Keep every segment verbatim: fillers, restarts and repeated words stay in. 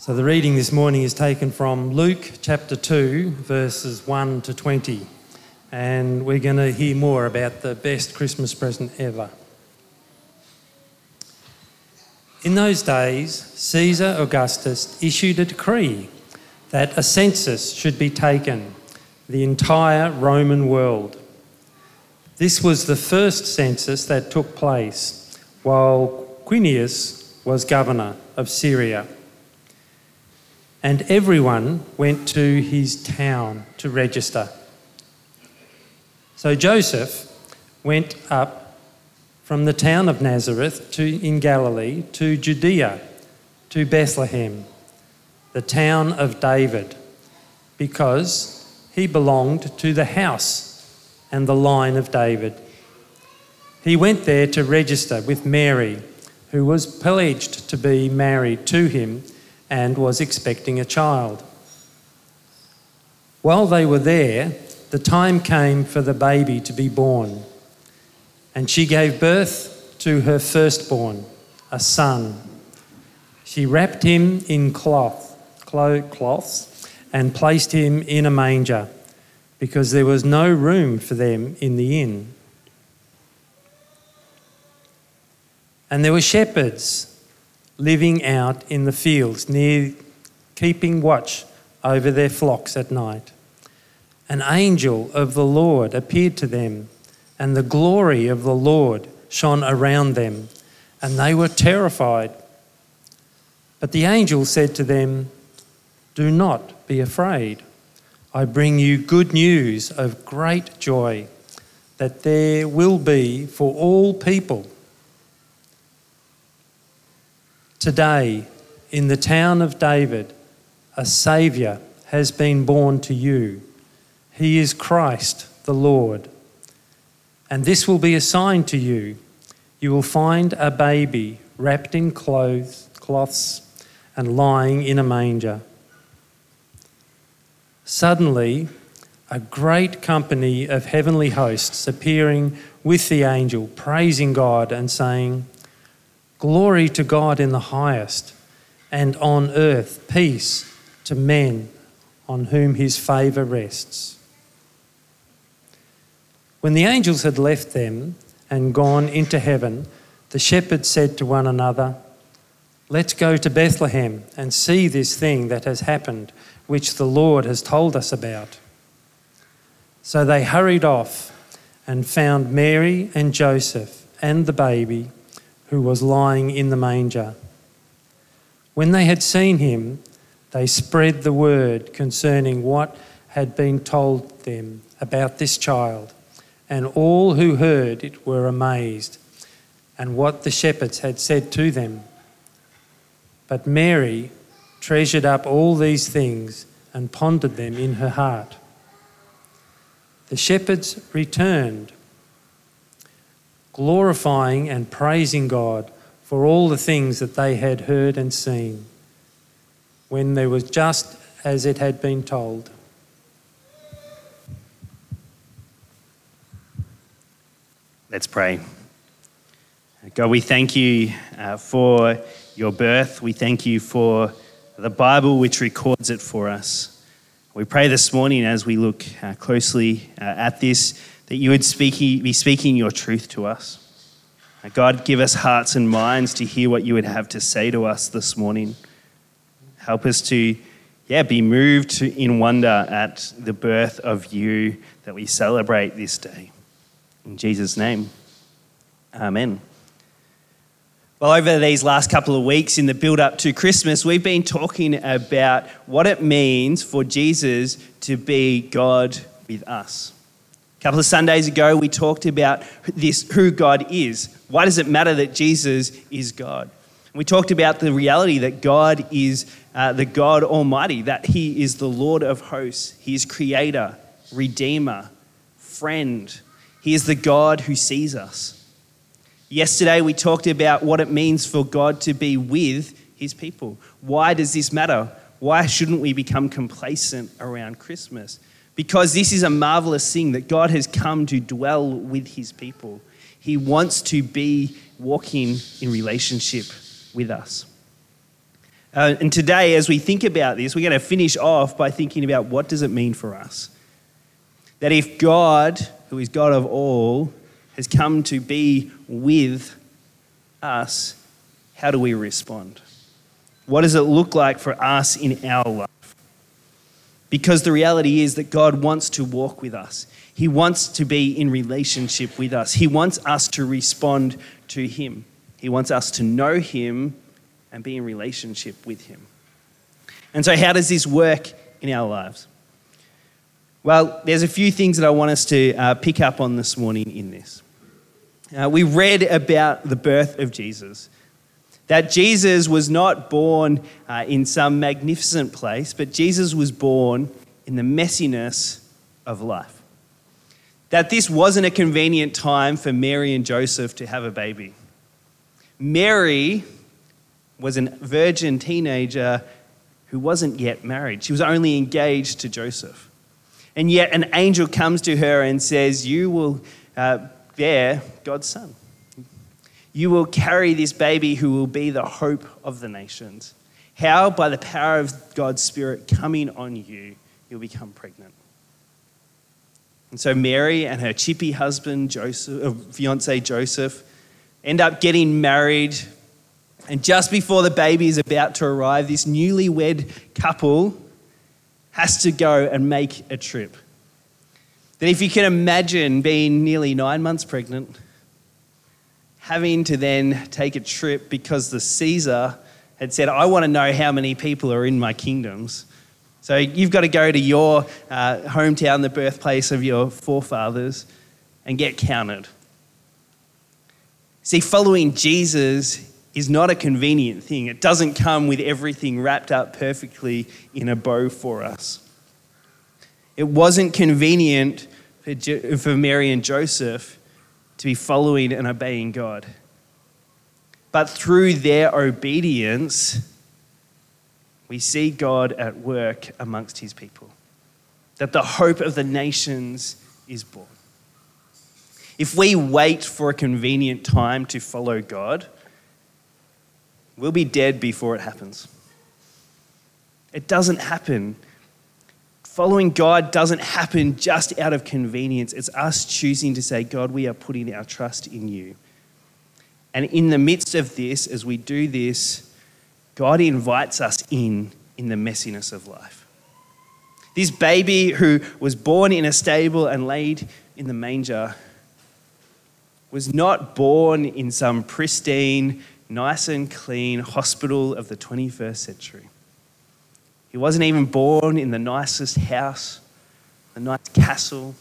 So the reading this morning is taken from Luke chapter two, verses one to twenty. And we're going to hear more about the best Christmas present ever. In those days, Caesar Augustus issued a decree that a census should be taken, the entire Roman world. This was the first census that took place while Quirinius was governor of Syria. And everyone went to his town to register. So Joseph went up from the town of Nazareth to, in Galilee to Judea, to Bethlehem, the town of David, because he belonged to the house and the line of David. He went there to register with Mary, who was pledged to be married to him and was expecting a child. While they were there, the time came for the baby to be born, and she gave birth to her firstborn, a son. She wrapped him in cloth, cloths and placed him in a manger, because there was no room for them in the inn. And there were shepherds living out in the fields near, keeping watch over their flocks at night. An angel of the Lord appeared to them, and the glory of the Lord shone around them, and they were terrified. But the angel said to them, "Do not be afraid. I bring you good news of great joy that there will be for all people. Today, in the town of David, a Saviour has been born to you. He is Christ the Lord. And this will be a sign to you. You will find a baby wrapped in clothes, cloths and lying in a manger." Suddenly, a great company of heavenly hosts appearing with the angel, praising God and saying, "Glory to God in the highest, and on earth peace to men on whom his favour rests." When the angels had left them and gone into heaven, the shepherds said to one another, "Let's go to Bethlehem and see this thing that has happened, which the Lord has told us about." So they hurried off and found Mary and Joseph and the baby, who was lying in the manger. When they had seen him, they spread the word concerning what had been told them about this child, and all who heard it were amazed, and what the shepherds had said to them. But Mary treasured up all these things and pondered them in her heart. The shepherds returned, glorifying and praising God for all the things that they had heard and seen, when there was just as it had been told. Let's pray. God, we thank you uh, for your birth. We thank you for the Bible which records it for us. We pray this morning as we look uh, closely uh, at this, that you would speak, be speaking your truth to us. Uh, God, give us hearts and minds to hear what you would have to say to us this morning. Help us to yeah, be moved to, in wonder at the birth of you that we celebrate this day. In Jesus' name, amen. Well, over these last couple of weeks in the build-up to Christmas, we've been talking about what it means for Jesus to be God with us. A couple of Sundays ago, we talked about this, who God is. Why does it matter that Jesus is God? We talked about the reality that God is uh, the God Almighty, that he is the Lord of hosts. He is creator, redeemer, friend. He is the God who sees us. Yesterday, we talked about what it means for God to be with his people. Why does this matter? Why shouldn't we become complacent around Christmas? Because this is a marvelous thing that God has come to dwell with his people. He wants to be walking in relationship with us. Uh, and today, as we think about this, we're going to finish off by thinking about what does it mean for us? That if God, who is God of all, has come to be with us, how do we respond? What does it look like for us in our life? Because the reality is that God wants to walk with us. He wants to be in relationship with us. He wants us to respond to him. He wants us to know him and be in relationship with him. And so how does this work in our lives? Well, there's a few things that I want us to uh, pick up on this morning in this. Uh, we read about the birth of Jesus, that Jesus was not born uh, in some magnificent place, but Jesus was born in the messiness of life. That this wasn't a convenient time for Mary and Joseph to have a baby. Mary was a virgin teenager who wasn't yet married. She was only engaged to Joseph. And yet an angel comes to her and says, you will uh, bear God's son. You will carry this baby who will be the hope of the nations. How? By the power of God's Spirit coming on you, you'll become pregnant. And so Mary and her chippy husband, Joseph, uh, fiance Joseph, end up getting married. And just before the baby is about to arrive, this newlywed couple has to go and make a trip. That if you can imagine being nearly nine months pregnant, having to then take a trip because the Caesar had said, I want to know how many people are in my kingdoms. So you've got to go to your uh, hometown, the birthplace of your forefathers, and get counted. See, following Jesus is not a convenient thing. It doesn't come with everything wrapped up perfectly in a bow for us. It wasn't convenient for, Jo- for Mary and Joseph to be following and obeying God. But through their obedience, we see God at work amongst his people. That the hope of the nations is born. If we wait for a convenient time to follow God, we'll be dead before it happens. It doesn't happen. Following God doesn't happen just out of convenience. It's us choosing to say, God, we are putting our trust in you. And in the midst of this, as we do this, God invites us in, in the messiness of life. This baby who was born in a stable and laid in the manger was not born in some pristine, nice and clean hospital of the twenty-first century. He wasn't even born in the nicest house, the nice castle.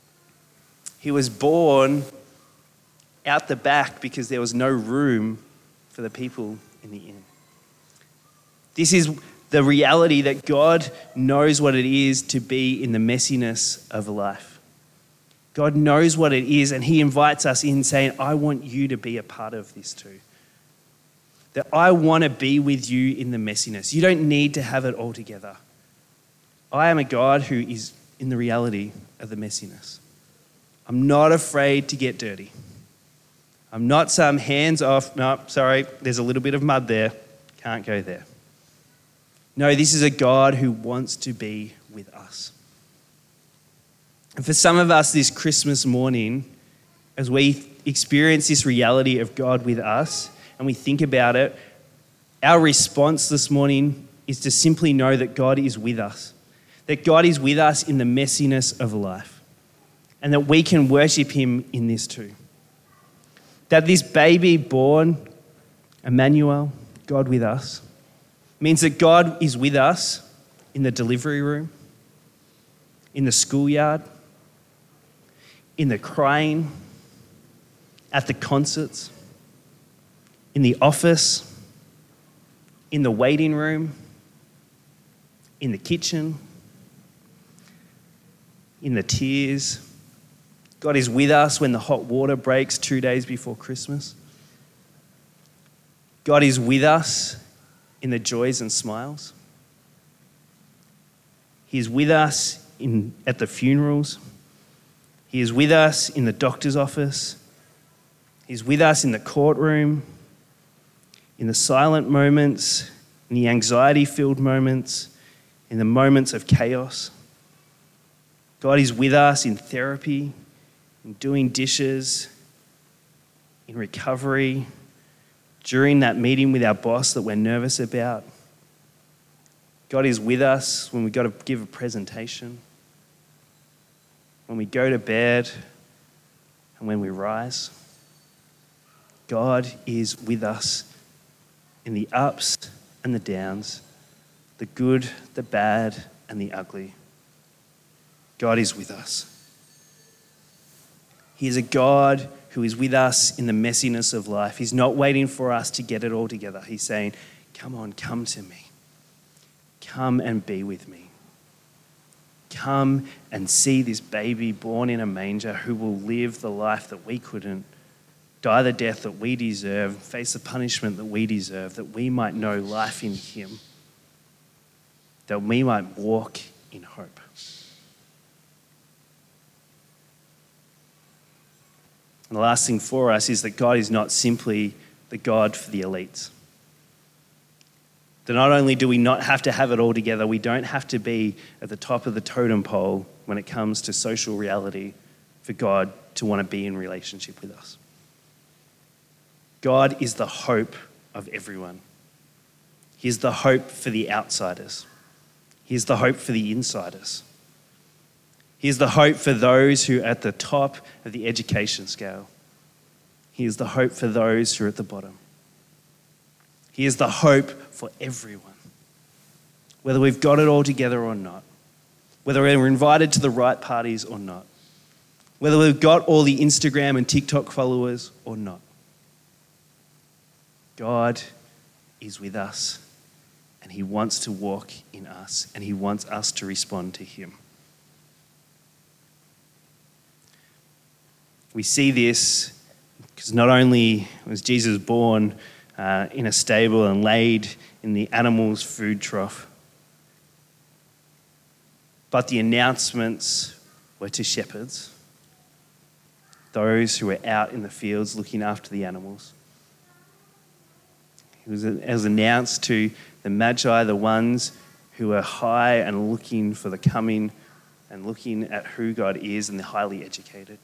He was born out the back because there was no room for the people in the inn. This is the reality that God knows what it is to be in the messiness of life. God knows what it is, and he invites us in saying, I want you to be a part of this too. That I want to be with you in the messiness. You don't need to have it all together. I am a God who is in the reality of the messiness. I'm not afraid to get dirty. I'm not some hands off, no, sorry, there's a little bit of mud there, can't go there. No, this is a God who wants to be with us. And for some of us this Christmas morning, as we experience this reality of God with us and we think about it, our response this morning is to simply know that God is with us, that God is with us in the messiness of life, and that we can worship him in this too. That this baby born, Emmanuel, God with us, means that God is with us in the delivery room, in the schoolyard, in the crying, at the concerts, in the office, in the waiting room, in the kitchen, in the tears. God is with us when the hot water breaks two days before Christmas. God is with us in the joys and smiles. He is with us in, at the funerals. He is with us in the doctor's office. He's with us in the courtroom, in the silent moments in the anxiety-filled moments, in the moments of chaos. God is with us in therapy, in doing dishes, in recovery, during that meeting with our boss that we're nervous about. God is with us when we've got to give a presentation, when we go to bed, and when we rise. God is with us in the ups and the downs, the good, the bad, and the ugly. God is with us. He is a God who is with us in the messiness of life. He's not waiting for us to get it all together. He's saying, come on, come to me. Come and be with me. Come and see this baby born in a manger who will live the life that we couldn't, die the death that we deserve, face the punishment that we deserve, that we might know life in him, that we might walk in hope. And the last thing for us is that God is not simply the God for the elites. That not only do we not have to have it all together, we don't have to be at the top of the totem pole when it comes to social reality for God to want to be in relationship with us. God is the hope of everyone. He is the hope for the outsiders. He is the hope for the insiders. He is the hope for those who are at the top of the education scale. He is the hope for those who are at the bottom. He is the hope for everyone, whether we've got it all together or not, whether we're invited to the right parties or not, whether we've got all the Instagram and TikTok followers or not. God is with us, and he wants to walk in us, and he wants us to respond to him. We see this because not only was Jesus born uh, in a stable and laid in the animals' food trough, but the announcements were to shepherds, those who were out in the fields looking after the animals. It was, it was announced to the Magi, the ones who are high and looking for the coming and looking at who God is, and the highly educated.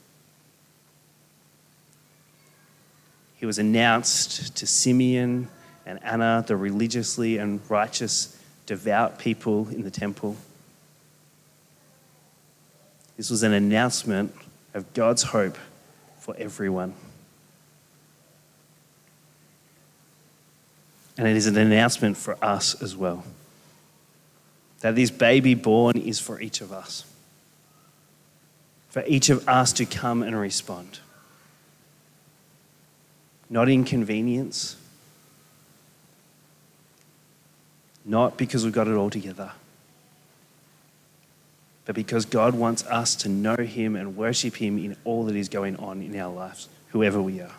He was announced to Simeon and Anna, the religiously and righteous, devout people in the temple. This was an announcement of God's hope for everyone. And it is an announcement for us as well, that this baby born is for each of us, for each of us to come and respond. Not inconvenience, not because we've got it all together, but because God wants us to know him and worship him in all that is going on in our lives, whoever we are.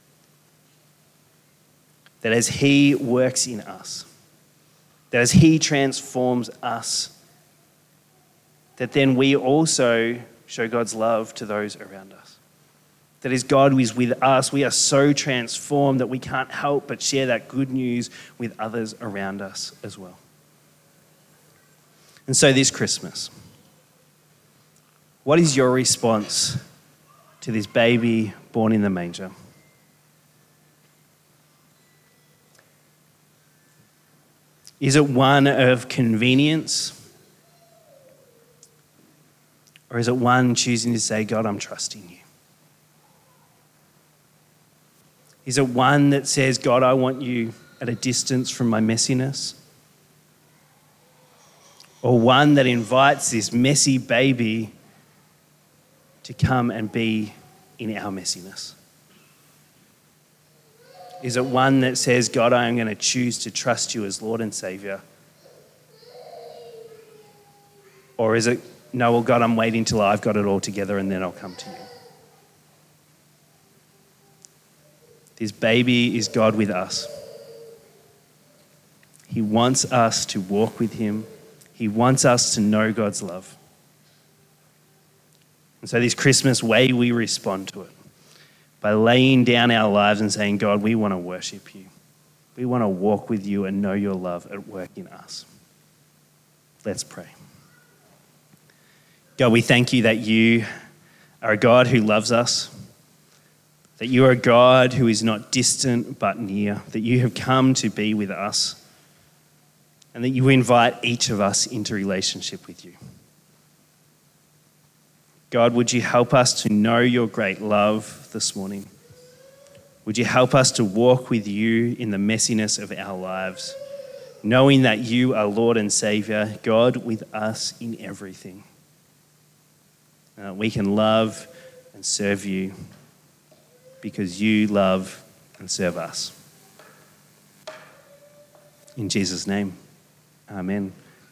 That as he works in us, that as he transforms us, that then we also show God's love to those around us. That as God is with us, we are so transformed that we can't help but share that good news with others around us as well. And so this Christmas, what is your response to this baby born in the manger? Is it one of convenience? Or is it one choosing to say, God, I'm trusting you? Is it one that says, God, I want you at a distance from my messiness? Or one that invites this messy baby to come and be in our messiness? Is it one that says, God, I am going to choose to trust you as Lord and Saviour? Or is it, no, well, God, I'm waiting till I've got it all together and then I'll come to you? This baby is God with us. He wants us to walk with him. He wants us to know God's love. And so this Christmas way we respond to it by laying down our lives and saying, God, we want to worship you. We want to walk with you and know your love at work in us. Let's pray. God, we thank you that you are a God who loves us, that you are a God who is not distant but near, that you have come to be with us, and that you invite each of us into relationship with you. God, would you help us to know your great love this morning? Would you help us to walk with you in the messiness of our lives, knowing that you are Lord and Saviour, God with us in everything. Uh, we can love and serve you because you love and serve us. In Jesus' name, amen.